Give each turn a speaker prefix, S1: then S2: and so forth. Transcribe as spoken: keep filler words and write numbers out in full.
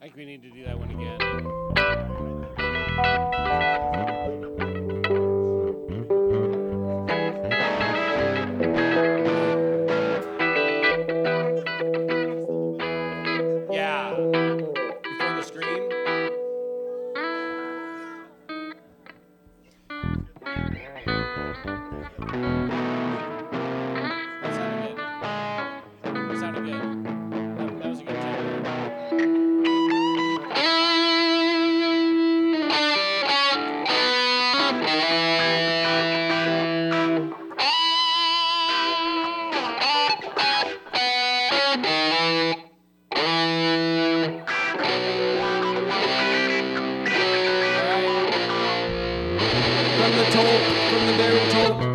S1: I think we need to do that one again. Yeah. Before the scream. That sounded good. That sounded good. That, that was a good tempo. From the top, from the very top.